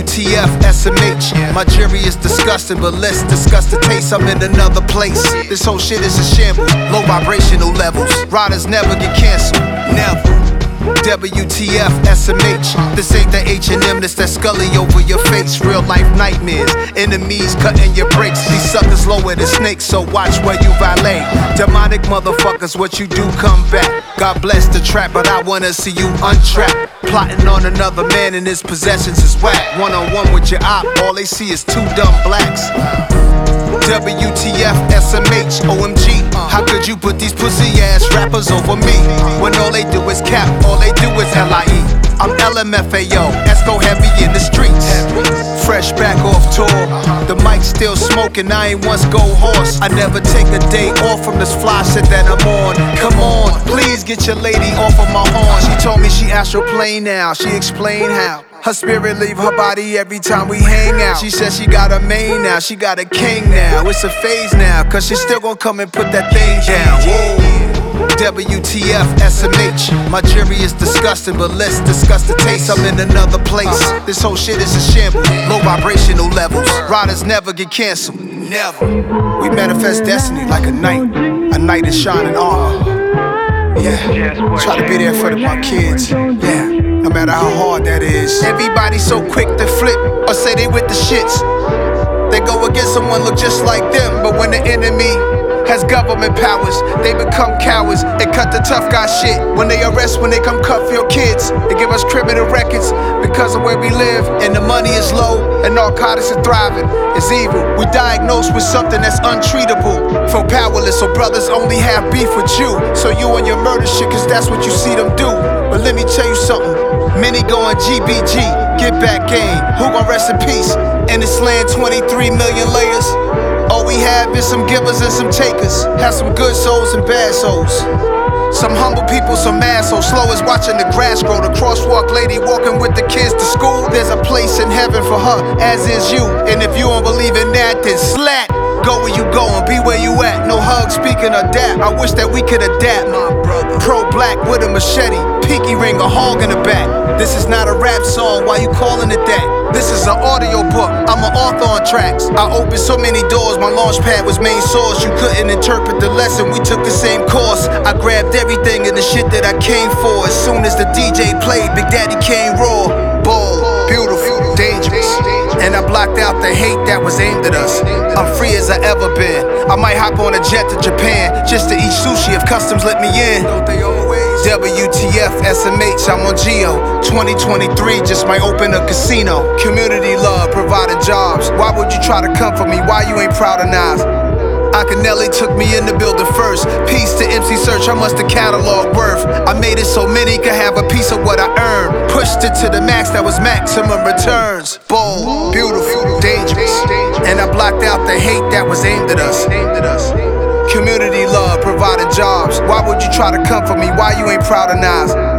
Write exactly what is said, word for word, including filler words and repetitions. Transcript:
T F, S M H. My jury is disgusting, but let's discuss the taste. I'm in another place. This whole shit is a shambles. Low vibrational levels. Riders never get canceled. Never. W T F, S M H. This ain't the H and M, this that Scully over your face. Real life nightmares, enemies cutting your brakes. These suckers lower than snakes, so watch where you valet. Demonic motherfuckers, what you do, come back. God bless the trap, but I wanna see you untrapped. Plotting on another man and his possessions is whack. One on one with your op, all they see is two dumb blacks. W T F, S M H, O M G. How could you put these pussy ass rappers over me? When all they do is cap, all they do is L I E. I'm L M F A O, Esco heavy in the streets. Fresh back off tour, the mic still smoking, I ain't once go horse. I never take a day off from this fly shit that I'm on. Come on, please get your lady off of my horn. She told me she astral plane now, she explained how. Her spirit leave her body every time we hang out. She said she got a main now, she got a king now. It's a phase now, cause she still gon' come and put that thing down. Whoa. W T F, S M H. My jury is disgusting, but let's discuss the taste. I'm in another place. This whole shit is a shambles. Low vibrational levels. Riders never get canceled. Never. We manifest destiny like a knight. A knight in shining armor. Yeah. Try to be there for the, my kids. Yeah. No matter how hard that is. Everybody so quick to flip or say they with the shits. They go against someone look just like them, but when the enemy has government powers, they become cowards and cut the tough guy shit. When they arrest, when they come cuff your kids, they give us criminal records because of where we live, and the money is low and narcotics are thriving. It's evil. We diagnosed with something that's untreatable. Feel powerless, so brothers only have beef with you. So you on your murder shit, cause that's what you see them do. But let me tell you something, many going G B G, get back game. Who gon' rest in peace? In this land, twenty-three million layers. All we have is some givers and some takers. Have some good souls and bad souls. Some humble people, some assholes. Slow as watching the grass grow. The crosswalk lady walking with the kids to school. There's a place in heaven for her, as is you. And if you don't believe in that, then slat. Go where you going, be where you at. No hug, speaking of that. I wish that we could adapt. Pro-black with a machete, pinky ring, a hog in the back. This is not a rap song, why you calling it that? This is an audio book, I'm an author on tracks. I opened so many doors, my launch pad was main source. You couldn't interpret the lesson, we took the same course. I grabbed everything and the shit that I came for. As soon as the D J played, Big Daddy came raw. Bold, beautiful, dangerous. And I blocked out the hate that was aimed at us. I'm free as I ever been. I might hop on a jet to Japan just to eat sushi if customs let me in. W T F, S M H, I'm on Geo. twenty twenty-three just might open a casino. Community love, providing jobs. Why would you try to come for me? Why you ain't proud of Nas? Akinelli took me in the building first. Peace to M C Search, how much the catalog worth? I made it so many could have a piece of what I earned. Pushed it to the max, that was maximum returns. Bold, beautiful, dangerous. And I blocked out the hate that was aimed at us. Community love, providing jobs. Why would you try to come for me? Why you ain't proud of Nas?